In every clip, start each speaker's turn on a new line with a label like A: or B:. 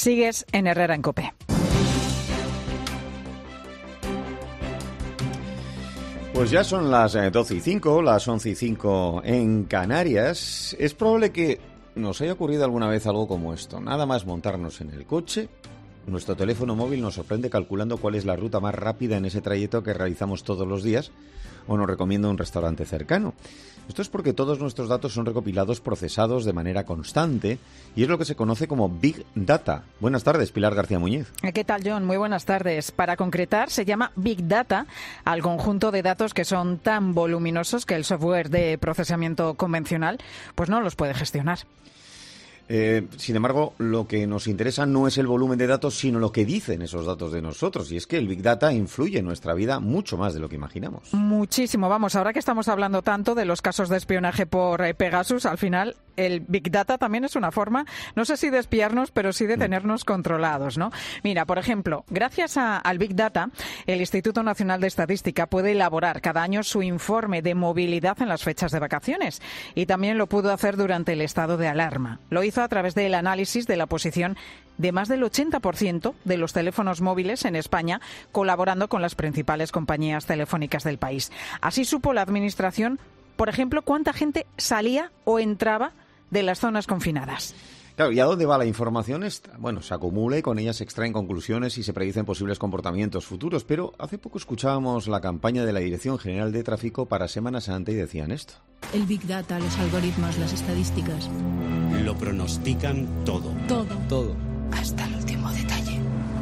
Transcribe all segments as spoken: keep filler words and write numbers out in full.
A: Sigues en Herrera en COPE.
B: Pues ya son las doce y cinco, las once y cinco en Canarias. Es probable que nos haya ocurrido alguna vez algo como esto. Nada más montarnos en el coche, nuestro teléfono móvil nos sorprende calculando cuál es la ruta más rápida en ese trayecto que realizamos todos los días o nos recomienda un restaurante cercano. Esto es porque todos nuestros datos son recopilados, procesados de manera constante y es lo que se conoce como Big Data. Buenas tardes, Pilar García Muñiz.
A: ¿Qué tal, John? Muy buenas tardes. Para concretar, se llama Big Data al conjunto de datos que son tan voluminosos que el software de procesamiento convencional pues no los puede gestionar.
B: Eh, sin embargo, lo que nos interesa no es el volumen de datos, sino lo que dicen esos datos de nosotros. Y es que el Big Data influye en nuestra vida mucho más de lo que imaginamos.
A: Muchísimo. Vamos, ahora que estamos hablando tanto de los casos de espionaje por eh, Pegasus, al final el Big Data también es una forma, no sé si de espiarnos, pero sí de tenernos controlados, ¿no? Mira, por ejemplo, gracias a, al Big Data, el Instituto Nacional de Estadística puede elaborar cada año su informe de movilidad en las fechas de vacaciones. Y también lo pudo hacer durante el estado de alarma. Lo hizo a través del análisis de la posición de más del ochenta por ciento de los teléfonos móviles en España, colaborando con las principales compañías telefónicas del país. Así supo la Administración, por ejemplo, cuánta gente salía o entraba de las zonas confinadas.
B: Claro, ¿y a dónde va la información esta? Bueno, se acumula y con ella se extraen conclusiones y se predicen posibles comportamientos futuros, pero hace poco escuchábamos la campaña de la Dirección General de Tráfico para Semana Santa y decían esto.
C: El Big Data, los algoritmos, las estadísticas.
D: Lo pronostican todo.
C: Todo.
D: Todo.
C: Hasta el último detalle.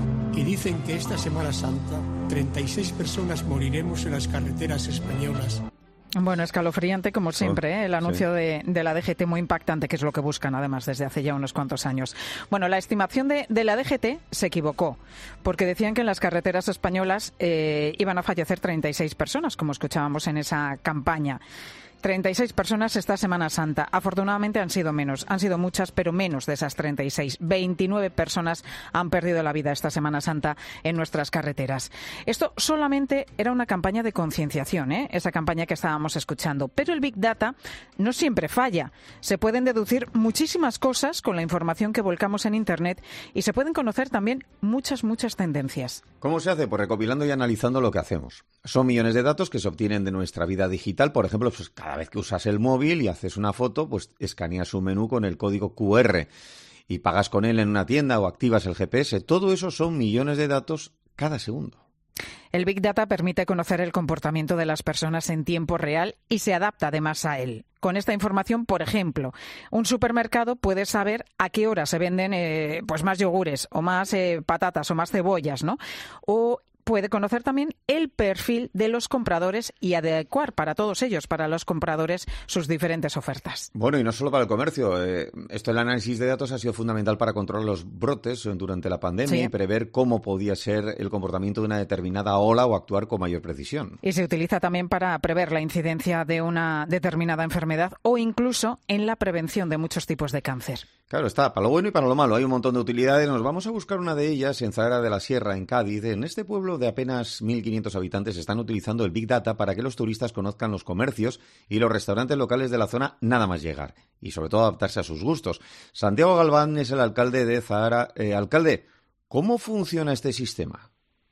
E: Y dicen que esta Semana Santa treinta y seis personas moriremos en las carreteras españolas.
A: Bueno, escalofriante como siempre, ¿eh? El anuncio
B: sí.
A: de, de la D G T, muy impactante, que es lo que buscan además desde hace ya unos cuantos años. Bueno, la estimación de, de la D G T se equivocó, porque decían que en las carreteras españolas eh, iban a fallecer treinta y seis personas, como escuchábamos en esa campaña. treinta y seis personas esta Semana Santa. Afortunadamente han sido menos, han sido muchas, pero menos de esas treinta y seis. veintinueve personas han perdido la vida esta Semana Santa en nuestras carreteras. Esto solamente era una campaña de concienciación, ¿eh? Esa campaña que estábamos escuchando. Pero el Big Data no siempre falla. Se pueden deducir muchísimas cosas con la información que volcamos en Internet y se pueden conocer también muchas, muchas tendencias.
B: ¿Cómo se hace? Pues recopilando y analizando lo que hacemos. Son millones de datos que se obtienen de nuestra vida digital. Por ejemplo, pues cada vez que usas el móvil y haces una foto, pues escaneas un menú con el código cu erre y pagas con él en una tienda o activas el ge pe ese. Todo eso son millones de datos cada segundo.
A: El Big Data permite conocer el comportamiento de las personas en tiempo real y se adapta además a él. Con esta información, por ejemplo, un supermercado puede saber a qué hora se venden eh, pues más yogures o más eh, patatas o más cebollas, ¿no? O puede conocer también el perfil de los compradores y adecuar para todos ellos, para los compradores, sus diferentes ofertas.
B: Bueno, y no solo para el comercio. Eh, esto del análisis de datos ha sido fundamental para controlar los brotes durante la pandemia sí. y prever cómo podía ser el comportamiento de una determinada ola o actuar con mayor precisión.
A: Y se utiliza también para prever la incidencia de una determinada enfermedad o incluso en la prevención de muchos tipos de cáncer.
B: Claro, está para lo bueno y para lo malo. Hay un montón de utilidades. Nos vamos a buscar una de ellas en Zahara de la Sierra, en Cádiz. En este pueblo de apenas mil quinientos habitantes están utilizando el Big Data para que los turistas conozcan los comercios y los restaurantes locales de la zona nada más llegar. Y sobre todo adaptarse a sus gustos. Santiago Galván es el alcalde de Zahara. Eh, alcalde, ¿cómo funciona este sistema?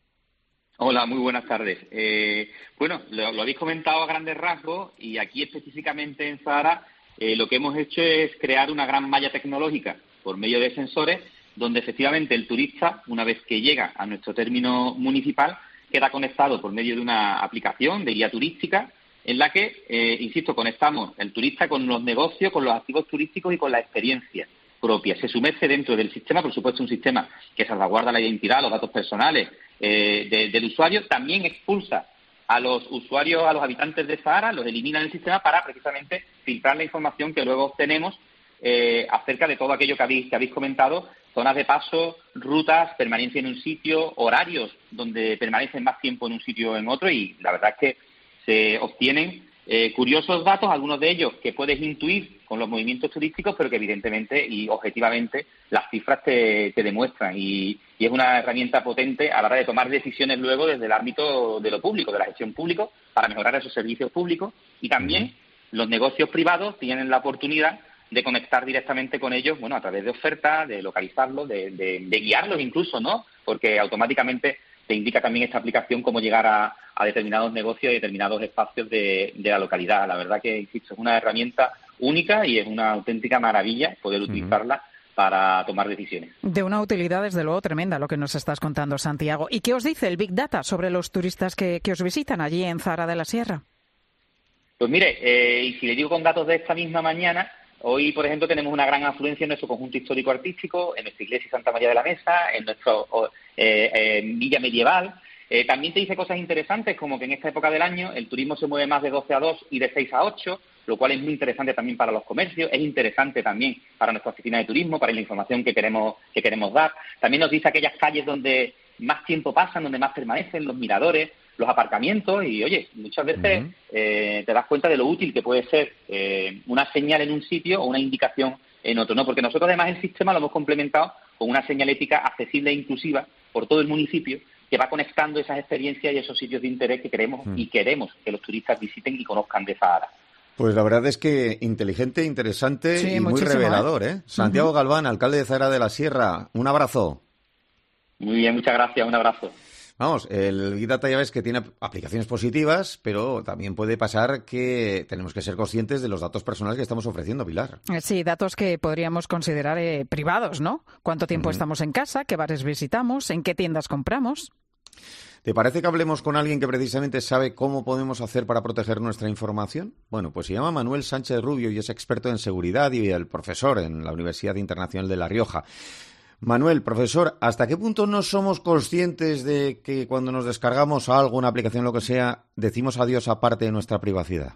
F: Hola, muy buenas tardes. Eh, bueno, lo, lo habéis comentado a grandes rasgos y aquí específicamente en Zahara eh, lo que hemos hecho es crear una gran malla tecnológica por medio de sensores donde efectivamente el turista, una vez que llega a nuestro término municipal, queda conectado por medio de una aplicación de guía turística en la que, eh, insisto, conectamos el turista con los negocios, con los activos turísticos y con la experiencia propia. Se sumerge dentro del sistema, por supuesto un sistema que salvaguarda la identidad, los datos personales eh, de, del usuario, también expulsa a los usuarios, a los habitantes de Zahara, los elimina del sistema para precisamente filtrar la información que luego obtenemos eh, acerca de todo aquello que habéis, que habéis comentado, zonas de paso, rutas, permanencia en un sitio, horarios donde permanecen más tiempo en un sitio o en otro y la verdad es que se obtienen eh, curiosos datos, algunos de ellos que puedes intuir con los movimientos turísticos, pero que evidentemente y objetivamente las cifras te, te demuestran y, y es una herramienta potente a la hora de tomar decisiones luego desde el ámbito de lo público, de la gestión pública, para mejorar esos servicios públicos y también los negocios privados tienen la oportunidad de conectar directamente con ellos, bueno, a través de ofertas, de localizarlos, de, de, de guiarlos incluso, ¿no? Porque automáticamente te indica también esta aplicación cómo llegar a, a determinados negocios y determinados espacios de, de la localidad. La verdad que, insisto, es una herramienta única y es una auténtica maravilla poder utilizarla uh-huh. para tomar decisiones.
A: De una utilidad, desde luego, tremenda lo que nos estás contando, Santiago. ¿Y qué os dice el Big Data sobre los turistas que, que os visitan allí en Zahara de la Sierra?
F: Pues mire, eh, y si le digo con datos de esta misma mañana, hoy, por ejemplo, tenemos una gran afluencia en nuestro conjunto histórico-artístico, en nuestra iglesia Santa María de la Mesa, en nuestra eh, eh, villa medieval. Eh, también te dice cosas interesantes, como que en esta época del año el turismo se mueve más de doce a dos y de seis a ocho, lo cual es muy interesante también para los comercios, es interesante también para nuestra oficina de turismo, para la información que queremos que queremos dar. También nos dice aquellas calles donde más tiempo pasan, donde más permanecen, los miradores, los aparcamientos, y oye, muchas veces uh-huh. eh, te das cuenta de lo útil que puede ser eh, una señal en un sitio o una indicación en otro, ¿no? Porque nosotros además el sistema lo hemos complementado con una señalética accesible e inclusiva por todo el municipio, que va conectando esas experiencias y esos sitios de interés que queremos uh-huh. y queremos que los turistas visiten y conozcan de Zahara.
B: Pues la verdad es que inteligente, interesante
A: sí,
B: y muy revelador, ¿eh? Santiago uh-huh. Galván, alcalde de Zahara de la Sierra, un abrazo.
F: Muy bien, muchas gracias, un abrazo.
B: Vamos, el Big Data ya ves que tiene aplicaciones positivas, pero también puede pasar que tenemos que ser conscientes de los datos personales que estamos ofreciendo, Pilar.
A: Sí, datos que podríamos considerar eh, privados, ¿no? ¿Cuánto tiempo uh-huh. estamos en casa? ¿Qué bares visitamos? ¿En qué tiendas compramos?
B: ¿Te parece que hablemos con alguien que precisamente sabe cómo podemos hacer para proteger nuestra información? Bueno, pues se llama Manuel Sánchez Rubio y es experto en seguridad y el profesor en la Universidad Internacional de La Rioja. Manuel, profesor, ¿hasta qué punto no somos conscientes de que cuando nos descargamos algo, una aplicación, lo que sea, decimos adiós a parte de nuestra privacidad?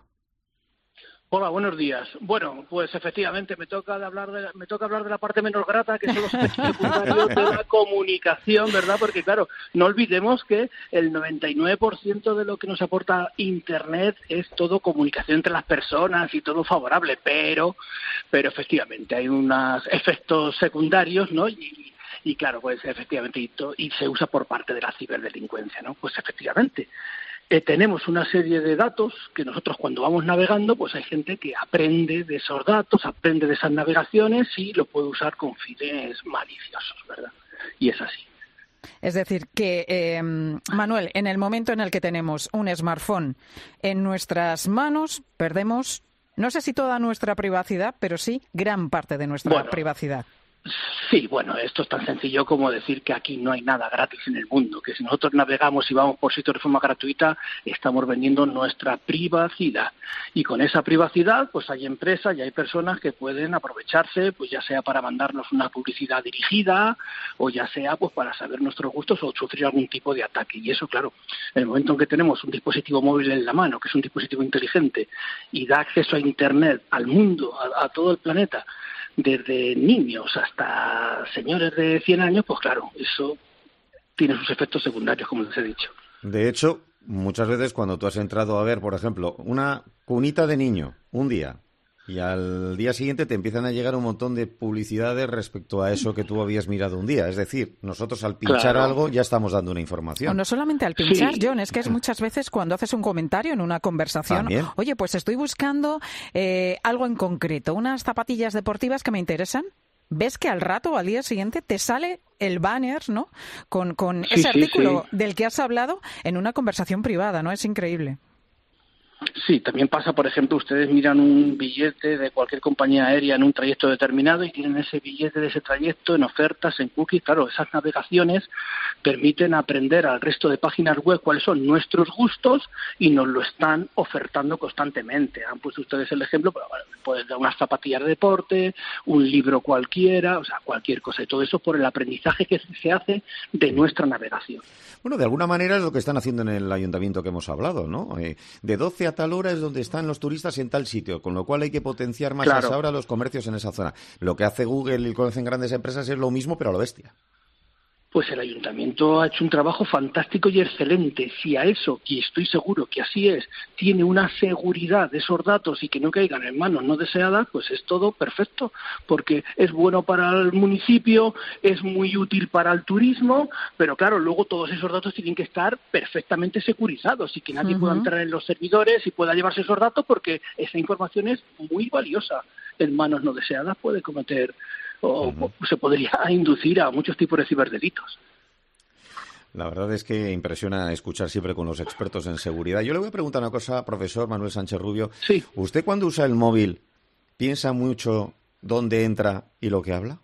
G: Hola, buenos días. Bueno, pues efectivamente me toca de hablar de, me toca hablar de la parte menos grata, que son los efectos secundarios de la comunicación, ¿verdad? Porque claro, no olvidemos que el noventa y nueve por ciento de lo que nos aporta Internet es todo comunicación entre las personas y todo favorable, pero, pero efectivamente hay unos efectos secundarios, ¿no? Y, y claro, pues efectivamente y, to, y se usa por parte de la ciberdelincuencia, ¿no? Pues efectivamente. Eh, tenemos una serie de datos que nosotros cuando vamos navegando, pues hay gente que aprende de esos datos, aprende de esas navegaciones y lo puede usar con fines maliciosos, ¿verdad? Y es así.
A: Es decir, que, eh, Manuel, en el momento en el que tenemos un smartphone en nuestras manos, perdemos, no sé si toda nuestra privacidad, pero sí gran parte de nuestra
G: bueno,
A: privacidad.
G: Sí, bueno, esto es tan sencillo como decir que aquí no hay nada gratis en el mundo, que si nosotros navegamos y vamos por sitios de forma gratuita, estamos vendiendo nuestra privacidad. Y con esa privacidad, pues hay empresas y hay personas que pueden aprovecharse, pues ya sea para mandarnos una publicidad dirigida, o ya sea pues para saber nuestros gustos o sufrir algún tipo de ataque. Y eso, claro, en el momento en que tenemos un dispositivo móvil en la mano, que es un dispositivo inteligente, y da acceso a Internet, al mundo, a, a todo el planeta, desde niños hasta señores de cien años, pues claro, eso tiene sus efectos secundarios, como les he dicho.
B: De hecho, muchas veces cuando tú has entrado a ver, por ejemplo, una cunita de niño, un día, y al día siguiente te empiezan a llegar un montón de publicidades respecto a eso que tú habías mirado un día. Es decir, nosotros al pinchar
G: claro.
B: algo ya estamos dando una información.
A: O no solamente al pinchar,
G: sí.
A: John, es que es muchas veces cuando haces un comentario en una conversación.
B: ¿También?
A: Oye, pues estoy buscando eh, algo en concreto, unas zapatillas deportivas que me interesan. Ves que al rato o al día siguiente te sale el banner, ¿no? Con, con
G: sí,
A: ese
G: sí,
A: artículo
G: sí.
A: del que has hablado en una conversación privada, ¿no? Es increíble.
G: Sí, también pasa, por ejemplo, ustedes miran un billete de cualquier compañía aérea en un trayecto determinado y tienen ese billete de ese trayecto en ofertas, en cookies. Claro, esas navegaciones permiten aprender al resto de páginas web cuáles son nuestros gustos y nos lo están ofertando constantemente. Han puesto ustedes el ejemplo, pero bueno, pueden dar unas zapatillas de deporte, un libro cualquiera, o sea, cualquier cosa. Y todo eso por el aprendizaje que se hace de nuestra navegación.
B: Bueno, de alguna manera es lo que están haciendo en el ayuntamiento que hemos hablado, ¿no? Eh, de doce a tal hora es donde están los turistas en tal sitio, con lo cual hay que potenciar más
G: claro.
B: a esa hora los comercios en esa zona. Lo que hace Google y lo que hacen grandes empresas es lo mismo, pero a lo bestia.
G: Pues el ayuntamiento ha hecho un trabajo fantástico y excelente. Si a eso, y estoy seguro que así es, tiene una seguridad de esos datos y que no caigan en manos no deseadas, pues es todo perfecto, porque es bueno para el municipio, es muy útil para el turismo, pero claro, luego todos esos datos tienen que estar perfectamente securizados y que nadie uh-huh. pueda entrar en los servidores y pueda llevarse esos datos porque esa información es muy valiosa. en manos no deseadas puede cometer o uh-huh. se podría inducir a muchos tipos de ciberdelitos.
B: La verdad es que impresiona escuchar siempre con los expertos en seguridad. Yo le voy a preguntar una cosa, profesor Manuel Sánchez Rubio.
G: Sí.
B: ¿Usted cuando usa el móvil piensa mucho dónde entra y lo que habla?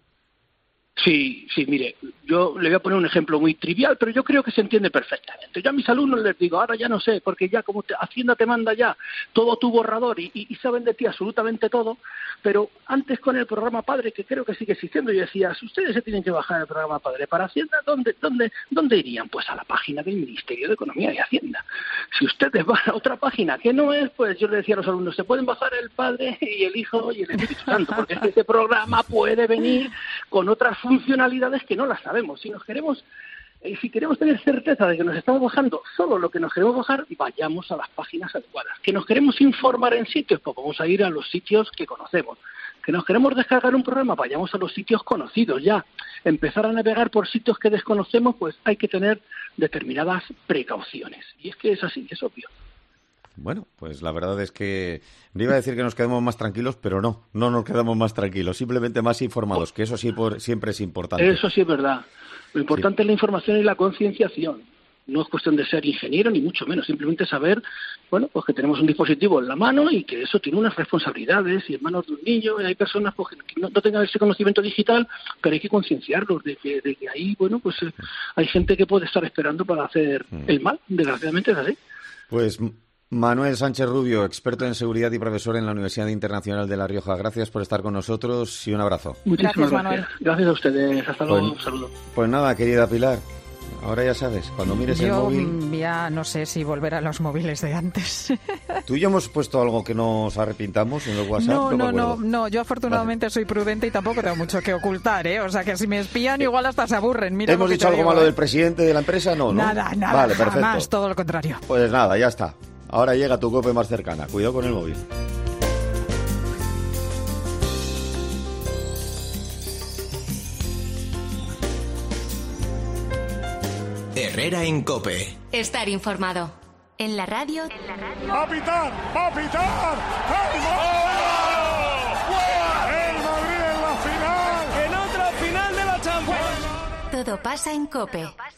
G: Sí, sí, mire, yo le voy a poner un ejemplo muy trivial, pero yo creo que se entiende perfectamente. Yo a mis alumnos les digo, ahora ya no sé, porque ya como te, Hacienda te manda ya todo tu borrador y, y, y saben de ti absolutamente todo, pero antes con el programa Padre, que creo que sigue existiendo, yo decía, si ustedes se tienen que bajar el programa Padre para Hacienda, ¿dónde, dónde, dónde irían? Pues a la página del Ministerio de Economía y Hacienda. Si ustedes van a otra página que no es, pues yo le decía a los alumnos, se pueden bajar el Padre y el Hijo y el Espíritu Santo, porque es que este programa puede venir con otras funcionalidades que no las sabemos. Si nos queremos, eh, si queremos tener certeza de que nos estamos bajando solo lo que nos queremos bajar, vayamos a las páginas adecuadas. Que nos queremos informar en sitios, pues vamos a ir a los sitios que conocemos. Que nos queremos descargar un programa, vayamos a los sitios conocidos ya. Empezar a navegar por sitios que desconocemos, pues hay que tener determinadas precauciones. Y es que es así, es obvio.
B: Bueno, pues la verdad es que me iba a decir que nos quedemos más tranquilos, pero no, no nos quedamos más tranquilos, simplemente más informados, que eso sí por, siempre es importante.
G: Eso sí es verdad. Lo importante sí. es la información y la concienciación. No es cuestión de ser ingeniero, ni mucho menos, simplemente saber, bueno, pues que tenemos un dispositivo en la mano y que eso tiene unas responsabilidades y en manos de un niño, y hay personas pues, que no, no tengan ese conocimiento digital, pero hay que concienciarlos de que, de que ahí, bueno, pues eh, hay gente que puede estar esperando para hacer mm. el mal, desgraciadamente es así.
B: Pues Manuel Sánchez Rubio, experto en seguridad y profesor en la Universidad Internacional de La Rioja. Gracias por estar con nosotros y un abrazo.
G: Muchísimas gracias, gracias. Gracias a ustedes. Hasta luego.
B: Pues,
G: un saludo.
B: Pues nada, querida Pilar, ahora ya sabes, cuando mires
A: yo
B: el móvil...
A: Yo ya no sé si volver a los móviles de antes.
B: ¿Tú y yo hemos puesto algo que nos arrepintamos en el WhatsApp?
A: No, no,
B: no,
A: no, no, yo afortunadamente vale. soy prudente y tampoco tengo mucho que ocultar, ¿eh? O sea, que si me espían igual hasta se aburren. Mira
B: ¿Hemos dicho algo
A: digo,
B: malo
A: ¿eh?
B: del presidente de la empresa? No, ¿no?
A: Nada, nada,
B: vale,
A: jamás,
B: perfecto.
A: todo lo contrario.
B: Pues nada, ya está. Ahora llega tu COPE más cercana. Cuidado con el móvil.
H: Herrera en COPE.
I: Estar informado. En la radio...
J: ¡Va a pitar! ¡Va a pitar! ¡El Madrid! ¡El Madrid en la final! ¡En otra final de la Champions!
I: Todo pasa en COPE.